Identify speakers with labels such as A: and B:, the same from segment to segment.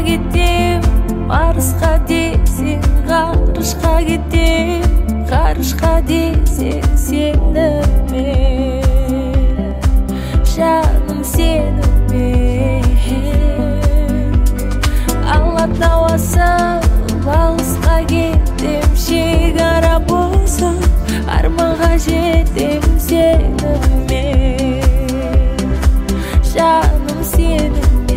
A: кетем, Марсқа десең ғарышқа кетем, ғарышқа десең сенімен, жаным сенімен. Алатау асып алысқа кетем, шекара босып арманға жетем сенімен, жаным сенімен.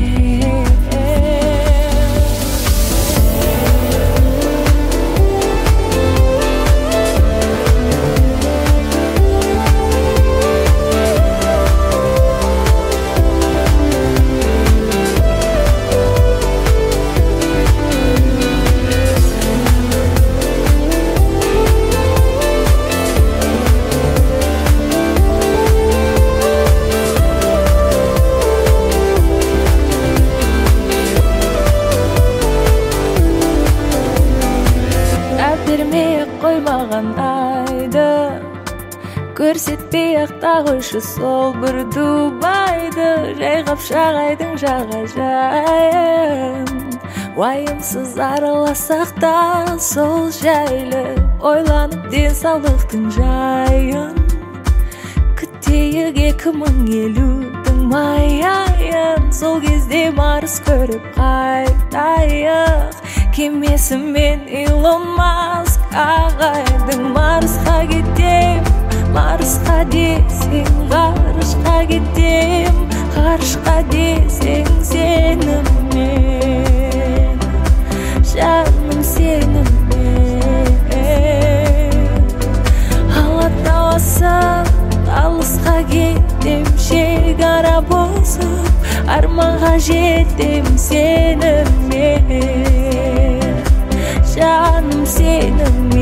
A: Бермей-ақ қоймаған айды, көрсетпей-ақ та қойшы сол бір Дубайды, жайғап шағайдың жағажайын. Уайымсыз араласақ та сол жайлы, ойланып денсаулықтың жайын. Күтейік 2050-дің майайын, сол кезде Марс көріп қайтайық. Кемесімен Илон Маск ағайдың. Марсқа кетем, Марсқа десең ғарышқа кетем, ғарышқа десең сенімен, жаным сенімен. Алатау асып алысқа кетем, шекара босып арманға жетем сенімен, жаным сенімен.